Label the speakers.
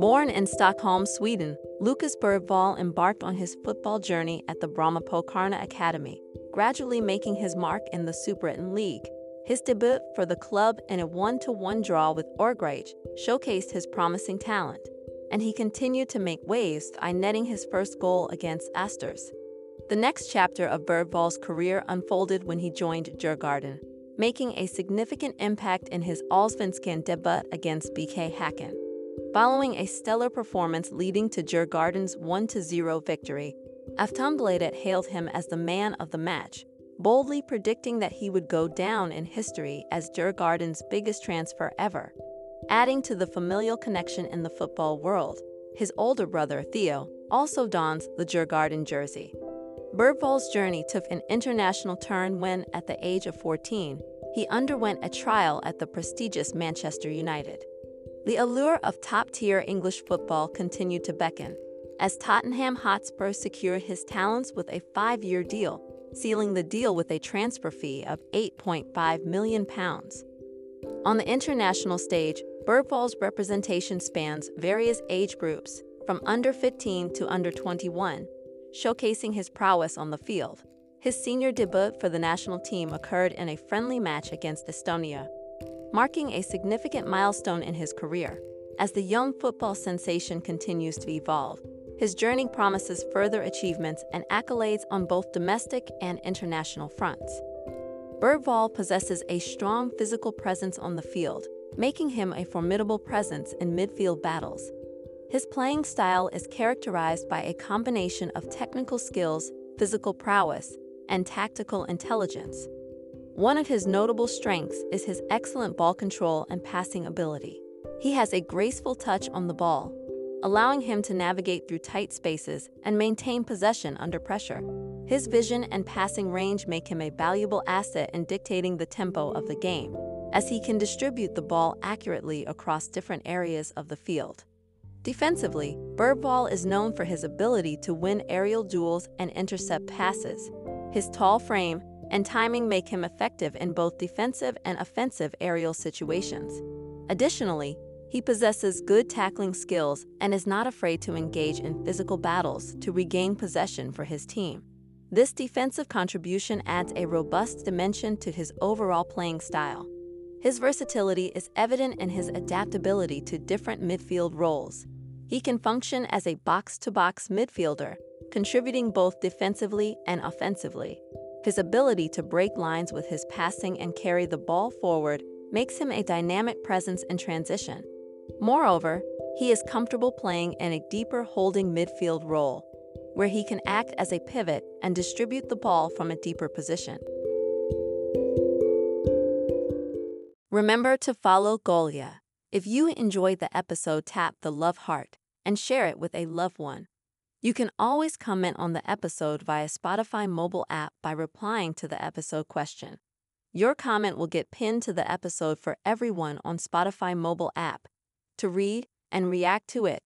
Speaker 1: Born in Stockholm, Sweden, Lucas Bergvall embarked on his football journey at the Brommapojkarna Academy, gradually making his mark in the Superettan League. His debut for the club in a 1-1 draw with Örgryte showcased his promising talent, and he continued to make waves by netting his first goal against Asters. The next chapter of Bergvall's career unfolded when he joined Djurgården, making a significant impact in his Allsvenskan debut against BK Häcken. Following a stellar performance leading to Djurgården's 1-0 victory, Aftonbladet hailed him as the man of the match, boldly predicting that he would go down in history as Djurgården's biggest transfer ever. Adding to the familial connection in the football world, his older brother Theo also dons the Djurgården jersey. Bergvall's journey took an international turn when, at the age of 14, he underwent a trial at the prestigious Manchester United. The allure of top-tier English football continued to beckon, as Tottenham Hotspur secured his talents with a 5-year deal, sealing the deal with a transfer fee of £8.5 million. On the international stage, Bergvall's representation spans various age groups, from under 15 to under 21, showcasing his prowess on the field. His senior debut for the national team occurred in a friendly match against Estonia, marking a significant milestone in his career. As the young football sensation continues to evolve, his journey promises further achievements and accolades on both domestic and international fronts. Bergvall possesses a strong physical presence on the field, making him a formidable presence in midfield battles. His playing style is characterized by a combination of technical skills, physical prowess, and tactical intelligence. One of his notable strengths is his excellent ball control and passing ability. He has a graceful touch on the ball, allowing him to navigate through tight spaces and maintain possession under pressure. His vision and passing range make him a valuable asset in dictating the tempo of the game, as he can distribute the ball accurately across different areas of the field. Defensively, Bergvall is known for his ability to win aerial duels and intercept passes. His tall frame and timing make him effective in both defensive and offensive aerial situations. Additionally, he possesses good tackling skills and is not afraid to engage in physical battles to regain possession for his team. This defensive contribution adds a robust dimension to his overall playing style. His versatility is evident in his adaptability to different midfield roles. He can function as a box-to-box midfielder, contributing both defensively and offensively. His ability to break lines with his passing and carry the ball forward makes him a dynamic presence in transition. Moreover, he is comfortable playing in a deeper holding midfield role, where he can act as a pivot and distribute the ball from a deeper position. Remember to follow Golia. If you enjoyed the episode, tap the love heart and share it with a loved one. You can always comment on the episode via Spotify mobile app by replying to the episode question. Your comment will get pinned to the episode for everyone on Spotify mobile app to read and react to it.